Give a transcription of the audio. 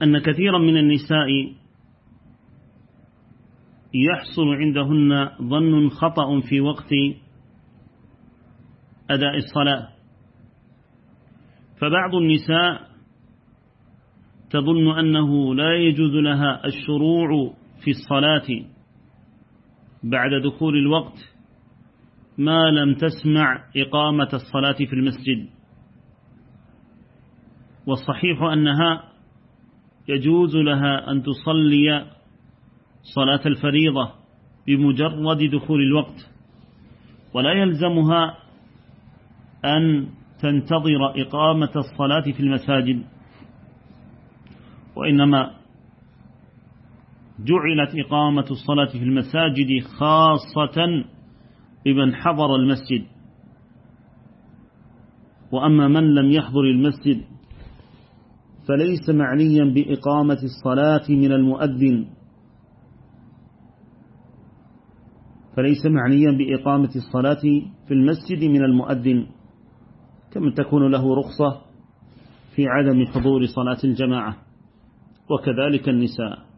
أن كثيرا من النساء يحصل عندهن ظن خطأ في وقت أداء الصلاة، فبعض النساء تظن أنه لا يجوز لها الشروع في الصلاة بعد دخول الوقت ما لم تسمع إقامة الصلاة في المسجد، والصحيح أنها يجوز لها أن تصلي صلاة الفريضة بمجرد دخول الوقت، ولا يلزمها أن تنتظر إقامة الصلاة في المساجد، وإنما جعلت إقامة الصلاة في المساجد خاصة بمن حضر المسجد. وأما من لم يحضر المسجد فليس معنيا بإقامة الصلاة من المؤذن، فليس معنيا بإقامة الصلاة في المسجد من المؤذن، كما تكون له رخصة في عدم حضور صلاة الجماعة، وكذلك النساء.